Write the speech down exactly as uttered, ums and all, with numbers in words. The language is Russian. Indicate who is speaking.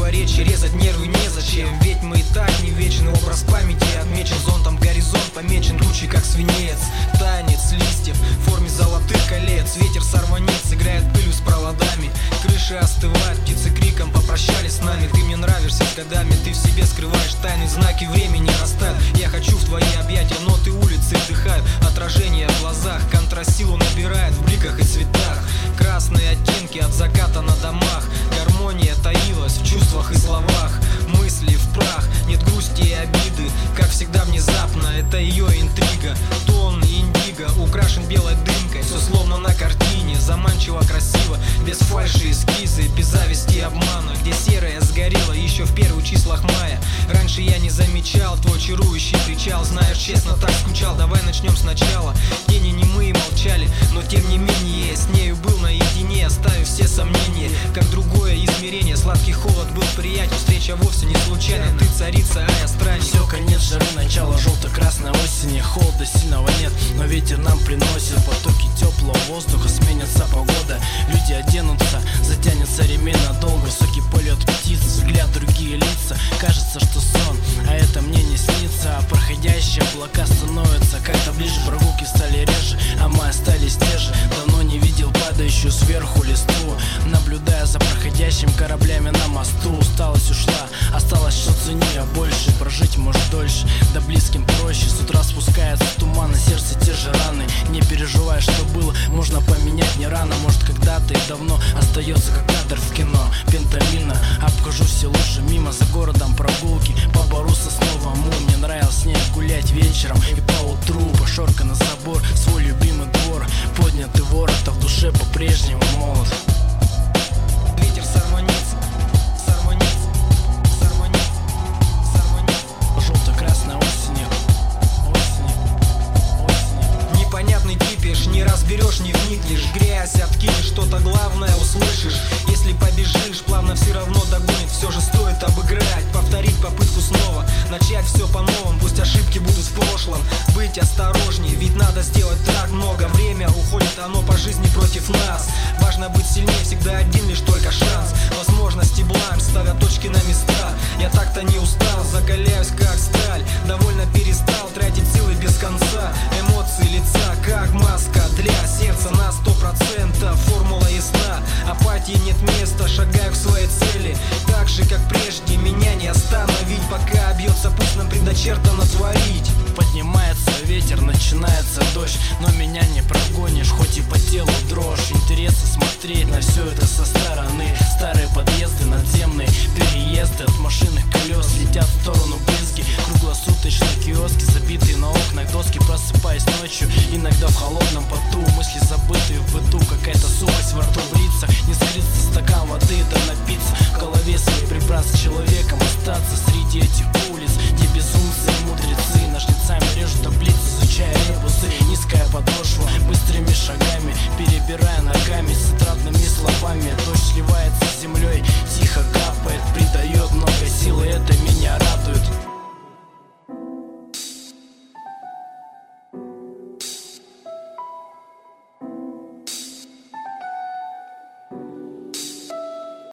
Speaker 1: противоречия, резать нервы незачем. Ведь мы и так не вечный образ памяти отмечен зонтом, горизонт помечен тучей, как свинец. Танец листьев в форме золотых колец. Ветер сорванец играет пылью с проводами. Крыши остывают, птицы криком попрощались с нами. Ты мне нравишься с годами, ты в себе скрываешь тайны, знаки времени растают. Я хочу в твои объятия, но ты улицы вдыхают. Отражение в глазах, контрастилу набирает в бликах и цветах. Красные оттенки от заката на домах. Гармония таилась в чувствах и словах. Мысли в прах, нет грусти и обиды. Как всегда внезапно, это ее интрига. Тон индиго украшен белой дымкой. Все словно на картине, заманчиво красиво. Без фальши эскизы, без зависти и обмана. Где серое сгорело еще в первых числах мая. Раньше я не замечал твой чарующий причал. Знаешь, честно так скучал, давай начнем сначала. Тени немые молчали, но тем не менее с нею был наедине, оставив все сомнения. Как другое измерение, сладкий холод был приятен. Встреча вовсе не случайна, ты царица, а я странник.
Speaker 2: Все, конец жары, начало желто-красной осени. Холода сильного нет, но ветер нам приносит потоки теплого воздуха, сменится погода. Люди оденутся, затянется ремень надолго. Высокий полет птиц, взгляд, другие лица. Кажется, что сон, а это мне не снится. А проходящие облака становятся как-то ближе. Прогулки стали реже, а мы остались те же. Давно не видел падающую сверху листву, наблюдая за проходящими кораблями на мосту. Усталость ушла, осталось, что цени я больше. Прожить может дольше, да близким проще. С утра спускается туман, на сердце те же раны. Не переживай, что было, можно поменять не рано. Может когда-то и давно остается как кадр в кино. Пентамильно обхожу все лучше мимо. За городом прогулки по бару Сосновому. Мне нравилось с ней гулять вечером и поутру. Пошорка на забор, свой любимый двор. Поднятый ворот, а в душе по-прежнему молод.
Speaker 1: Ветер сорванец, сорванец, сорванец, сорванец.
Speaker 2: Желто-красной осенью, осенью, осенью.
Speaker 1: Непонятный кипиш, не разберешь, не вникнешь. Грязь откинешь, что-то главное услышишь. Если побежишь, плавно все равно догонит. Все же стоит обыграть, повторить попытку снова. Начать все по-новому, пусть ошибки будут в прошлом. Быть осторожнее, ведь надо сделать так много. Время уходит, оно по жизни против нас. Важно быть сильнее, всегда один лишь только шанс. Возможности бланк, ставя точки на места. Я так-то не устал, закаляюсь как сталь. Довольно перестал тратить силы без конца. Эмоции лица, как маска для сердца на сто процентов. Формула ясна, апатии нет места. Шагаю к своей цели, так же как прежде. Меня не остановить, пока бьется пусть нам предначертано творить.
Speaker 2: Поднимается ветер, начинается дождь, но меня не прогонишь, хоть и по телу дрожь. Интересно смотреть на все это со стороны. Старые подъезды, надземные переезды. От машинных колес летят в сторону брызги. Круглосуточные киоски, забитые на окнах доски. Просыпаясь ночью, иногда в холодном поту. Мысли забытые в быту, какая-то сухость во рту, в лицах. Не скрыт